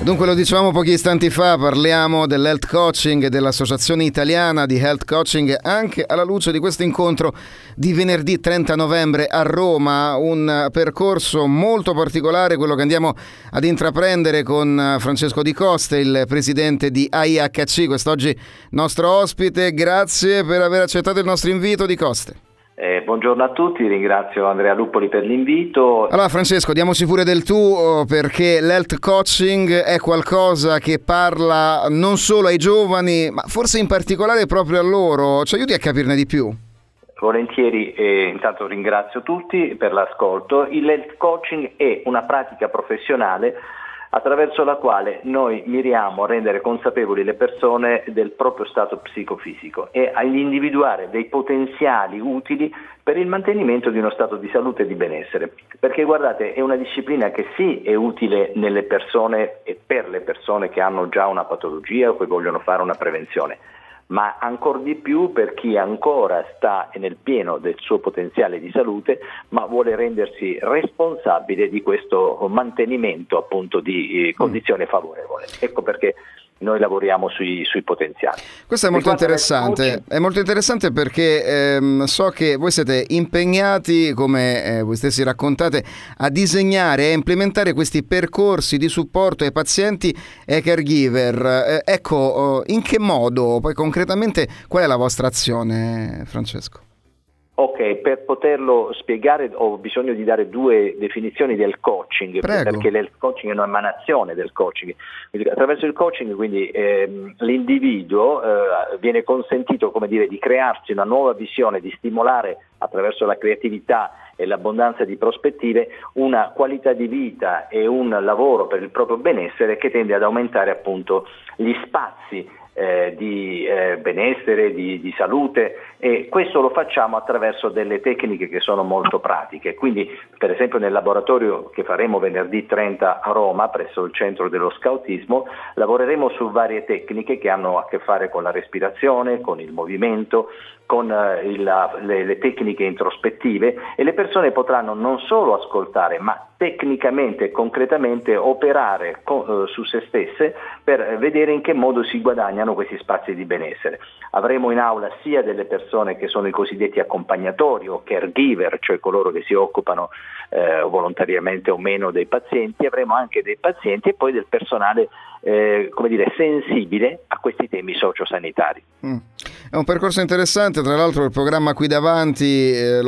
Dunque, lo dicevamo pochi istanti fa, parliamo dell'health coaching e dell'Associazione Italiana di Health Coaching, anche alla luce di questo incontro di venerdì 30 novembre a Roma, un percorso molto particolare, quello che andiamo ad intraprendere con Francesco Di Coste, il presidente di AIHC, quest'oggi nostro ospite. Grazie per aver accettato il nostro invito, Di Coste. Buongiorno a tutti, ringrazio Andrea Luppoli per l'invito. Allora Francesco, diamoci pure del tu, perché l'health coaching è qualcosa che parla non solo ai giovani, ma forse in particolare proprio a loro. Ci aiuti a capirne di più? Volentieri, intanto ringrazio tutti per l'ascolto. Il health coaching è una pratica professionale attraverso la quale noi miriamo a rendere consapevoli le persone del proprio stato psicofisico e a individuare dei potenziali utili per il mantenimento di uno stato di salute e di benessere. Perché guardate, è una disciplina che sì è utile nelle persone e per le persone che hanno già una patologia o che vogliono fare una prevenzione, ma ancor di più per chi ancora sta nel pieno del suo potenziale di salute, ma vuole rendersi responsabile di questo mantenimento appunto di condizione favorevole. Ecco perché noi lavoriamo sui potenziali. Questo è molto interessante perché so che voi siete impegnati, come voi stessi raccontate, a disegnare e a implementare questi percorsi di supporto ai pazienti e ai caregiver. In che modo? Poi concretamente qual è la vostra azione, Francesco? Ok, per poterlo spiegare ho bisogno di dare due definizioni del coaching. Prego. Perché il coaching è un'emanazione del coaching. Quindi, attraverso il coaching l'individuo viene consentito, di crearsi una nuova visione, di stimolare attraverso la creatività e l'abbondanza di prospettive una qualità di vita e un lavoro per il proprio benessere che tende ad aumentare appunto gli spazi di benessere, di salute, e questo lo facciamo attraverso delle tecniche che sono molto pratiche. Quindi per esempio nel laboratorio che faremo venerdì 30 a Roma presso il centro dello scautismo lavoreremo su varie tecniche che hanno a che fare con la respirazione, con il movimento, con le tecniche introspettive, e le persone potranno non solo ascoltare ma tecnicamente e concretamente operare su se stesse per vedere in che modo si guadagnano questi spazi di benessere. Avremo in aula sia delle persone che sono i cosiddetti accompagnatori o caregiver, cioè coloro che si occupano volontariamente o meno dei pazienti, avremo anche dei pazienti e poi del personale sensibile a questi temi sociosanitari. È un percorso interessante, tra l'altro il programma qui davanti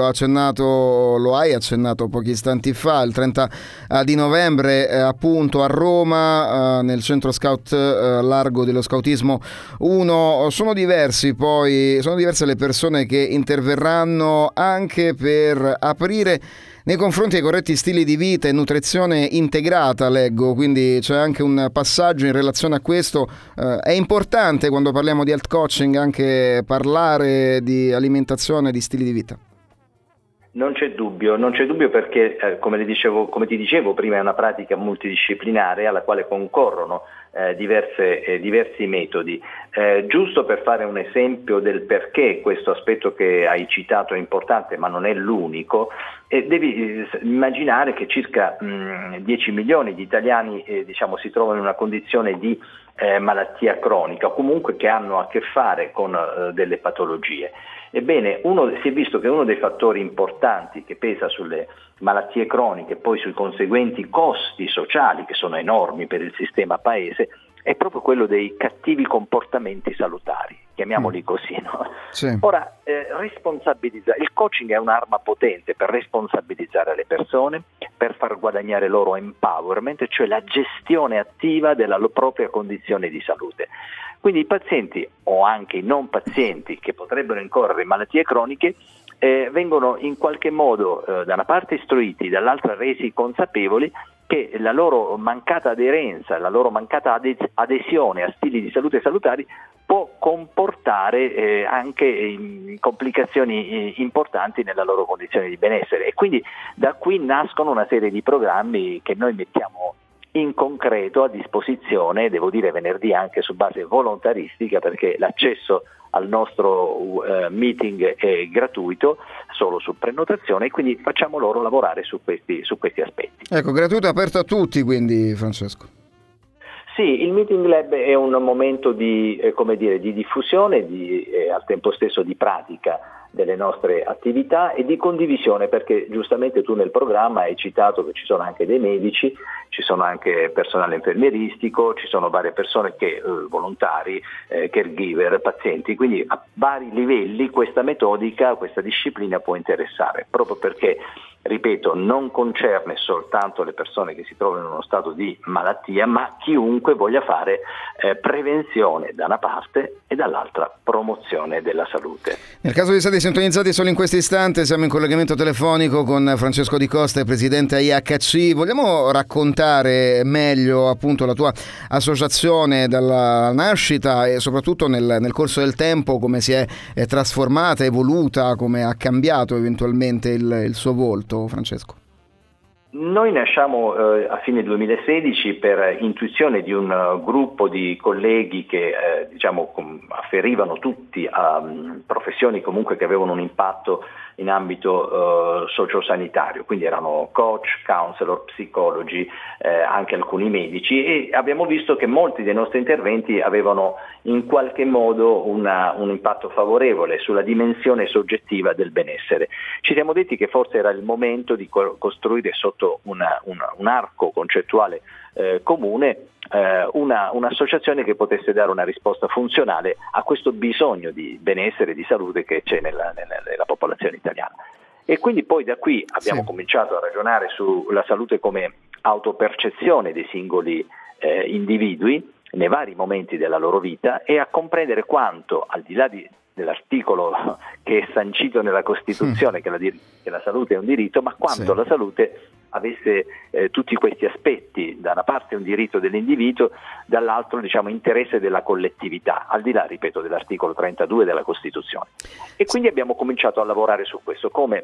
lo hai accennato pochi istanti fa, il 30 di novembre appunto a Roma nel centro scout largo dello scautismo 1. Sono diverse le persone che interverranno anche per aprire nei confronti ai corretti stili di vita e nutrizione integrata, leggo, quindi c'è anche un passaggio in relazione a questo. È importante quando parliamo di health coaching anche parlare di alimentazione e di stili di vita. Non c'è dubbio perché come ti dicevo prima è una pratica multidisciplinare alla quale concorrono diversi metodi. Giusto per fare un esempio del perché questo aspetto che hai citato è importante, ma non è l'unico, devi immaginare che circa 10 milioni di italiani si trovano in una condizione di malattia cronica o comunque che hanno a che fare con delle patologie. Ebbene, si è visto che uno dei fattori importanti che pesa sulle malattie croniche e poi sui conseguenti costi sociali che sono enormi per il sistema paese è proprio quello dei cattivi comportamenti salutari, chiamiamoli così, no? Sì. Ora, il coaching è un'arma potente per responsabilizzare le persone, per far guadagnare loro empowerment, cioè la gestione attiva della propria condizione di salute. Quindi i pazienti o anche i non pazienti che potrebbero incorrere in malattie croniche vengono in qualche modo da una parte istruiti, dall'altra resi consapevoli che la loro mancata aderenza, la loro mancata adesione a stili di salute salutari può comportare anche complicazioni importanti nella loro condizione di benessere, e quindi da qui nascono una serie di programmi che noi mettiamo in concreto a disposizione, devo dire venerdì anche su base volontaristica, perché l'accesso al nostro meeting è gratuito, solo su prenotazione, e quindi facciamo loro lavorare su questi aspetti. Ecco, gratuito, aperto a tutti quindi, Francesco. Sì, il Meeting Lab è un momento di diffusione, al tempo stesso di pratica delle nostre attività e di condivisione, perché giustamente tu nel programma hai citato che ci sono anche dei medici, ci sono anche personale infermieristico, ci sono varie persone volontari, caregiver, pazienti, quindi a vari livelli questa metodica, questa disciplina può interessare, proprio perché, ripeto, non concerne soltanto le persone che si trovano in uno stato di malattia, ma chiunque voglia fare prevenzione da una parte e dall'altra promozione della salute. Nel caso di stati sintonizzati solo in questo istante, siamo in collegamento telefonico con Francesco Di Costa, presidente IHC. Vogliamo raccontare meglio appunto la tua associazione dalla nascita e soprattutto nel corso del tempo come si è trasformata, evoluta, come ha cambiato eventualmente il suo volto, Francesco? Noi nasciamo a fine 2016 per intuizione di un gruppo di colleghi che afferivano tutti a professioni comunque che avevano un impatto in ambito sociosanitario, quindi erano coach, counselor, psicologi, anche alcuni medici, e abbiamo visto che molti dei nostri interventi avevano in qualche modo un impatto favorevole sulla dimensione soggettiva del benessere. Ci siamo detti che forse era il momento di costruire sotto un arco concettuale comune un'associazione che potesse dare una risposta funzionale a questo bisogno di benessere e di salute che c'è nella popolazione italiana. E quindi poi da qui abbiamo cominciato a ragionare sulla salute come autopercezione dei singoli individui nei vari momenti della loro vita e a comprendere quanto, al di là dell'articolo che è sancito nella Costituzione, che la salute è un diritto, ma quanto la salute avesse tutti questi aspetti, da una parte un diritto dell'individuo, dall'altro interesse della collettività, al di là, ripeto, dell'articolo 32 della Costituzione. E quindi abbiamo cominciato a lavorare su questo, come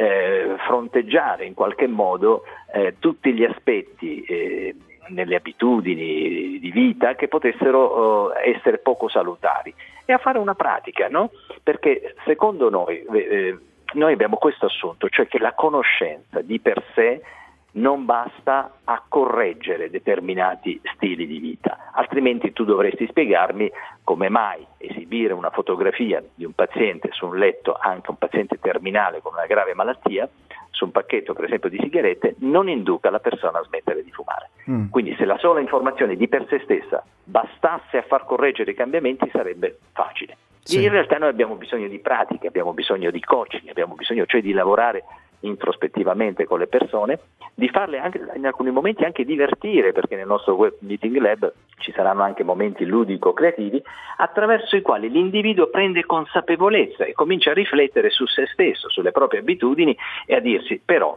fronteggiare in qualche modo tutti gli aspetti nelle abitudini di vita che potessero essere poco salutari, e a fare una pratica, no? Perché secondo noi abbiamo questo assunto, cioè che la conoscenza di per sé non basta a correggere determinati stili di vita, altrimenti tu dovresti spiegarmi come mai esibire una fotografia di un paziente su un letto, anche un paziente terminale con una grave malattia, su un pacchetto per esempio di sigarette, non induca la persona a smettere di fumare. Quindi se la sola informazione di per sé stessa bastasse a far correggere i cambiamenti sarebbe facile. In realtà noi abbiamo bisogno di pratiche, abbiamo bisogno di coaching, abbiamo bisogno cioè di lavorare introspettivamente con le persone, di farle anche in alcuni momenti anche divertire, perché nel nostro web Meeting Lab ci saranno anche momenti ludico-creativi attraverso i quali l'individuo prende consapevolezza e comincia a riflettere su se stesso, sulle proprie abitudini e a dirsi però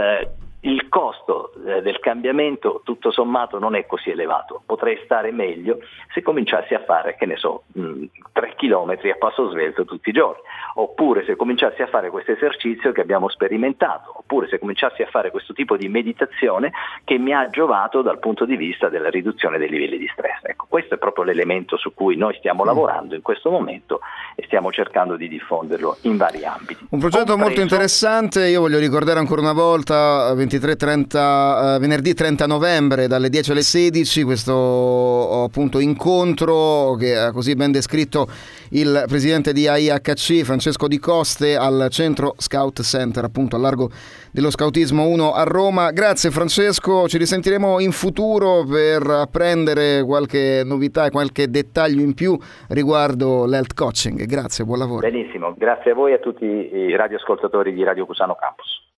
il costo del cambiamento tutto sommato non è così elevato, potrei stare meglio se cominciassi a fare, 3 chilometri a passo svelto tutti i giorni, oppure se cominciassi a fare questo esercizio che abbiamo sperimentato, oppure se cominciassi a fare questo tipo di meditazione che mi ha giovato dal punto di vista della riduzione dei livelli di stress. Ecco, questo è proprio l'elemento su cui noi stiamo lavorando in questo momento e stiamo cercando di diffonderlo in vari ambiti. Un progetto molto interessante. Io voglio ricordare ancora una volta 23-30, venerdì 30 novembre dalle 10 alle 16 questo appunto incontro che ha così ben descritto il presidente di IHC Francesco Di Coste al Centro Scout Center, appunto al largo dello Scautismo 1 a Roma. Grazie Francesco, ci risentiremo in futuro per apprendere qualche novità e qualche dettaglio in più riguardo l'health coaching. Grazie, buon lavoro. Benissimo, grazie a voi e a tutti i radioascoltatori di Radio Cusano Campus.